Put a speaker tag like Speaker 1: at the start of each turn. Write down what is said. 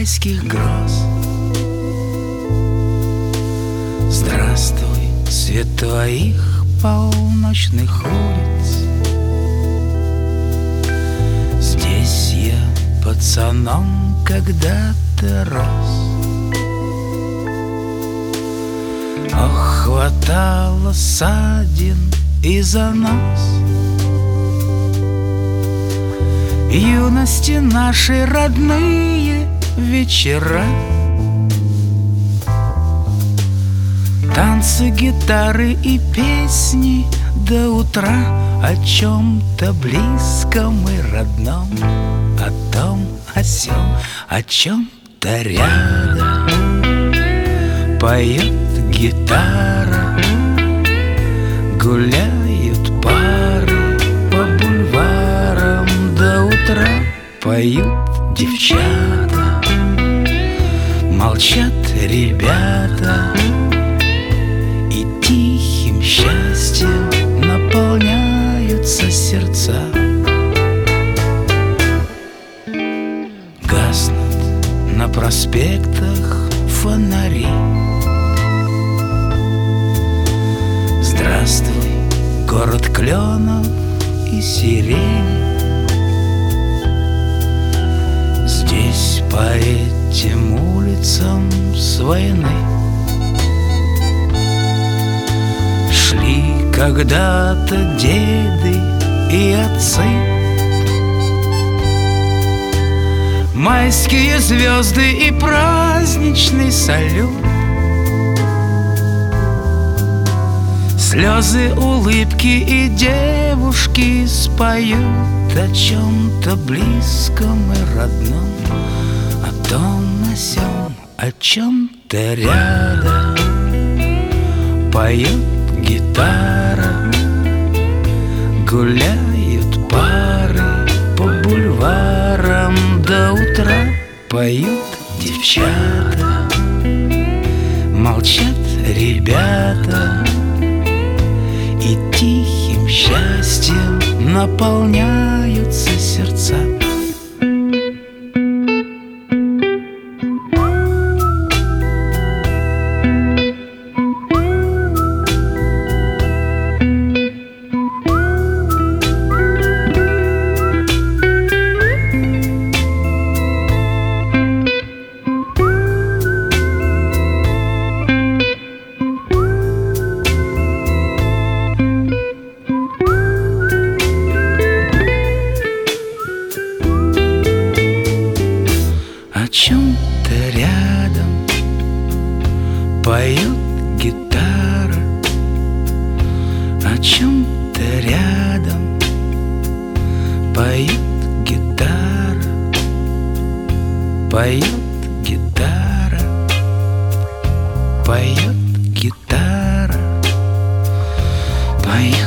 Speaker 1: майских гроз. Здравствуй, свет твоих полночных улиц. Здесь я пацаном когда-то рос. Ох, хватало ссадин и занос. Юности наши родные вечера, танцы, гитары и песни до утра о чем-то близком и родном, о том, о сём, о чем-то рядом. Поет гитара, гуляют пары по бульварам до утра. Поют девчата, молчат ребята, и тихим счастьем наполняются сердца. Гаснут на проспектах фонари. Здравствуй, город кленов и сирени. Здесь по этим улицам с войны шли когда-то деды и отцы. Майские звезды и праздничный салют, слезы, улыбки и девушки споют о чем-то близком и родном, о том, о сём, о чем-то рядом. Поет гитара, гуляют пары по бульварам до утра. Поют девчата, молчат ребята, и тихим счастьем наполняются сердца. О чем-то рядом поет гитара, о чем-то рядом поет гитара, поет гитара, поет гитара, поет.